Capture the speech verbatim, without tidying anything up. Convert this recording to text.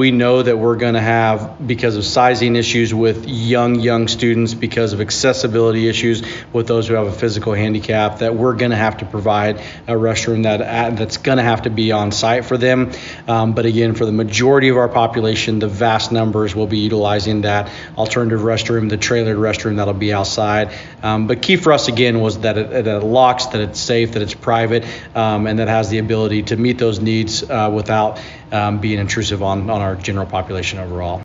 we know that we're going to have, because of sizing issues with young, young students, because of accessibility issues with those who have a physical handicap, that we're going to have to provide a restroom that that's going to have to be on site for them. Um, but again, for the majority of our population, the vast numbers will be utilizing that alternative restroom, the trailered restroom that'll be outside. Um, but key for us, again, was that it, that it locks, that it's safe, that it's private, um, and that has the ability to meet those needs uh, without um, being intrusive on, on our general population overall.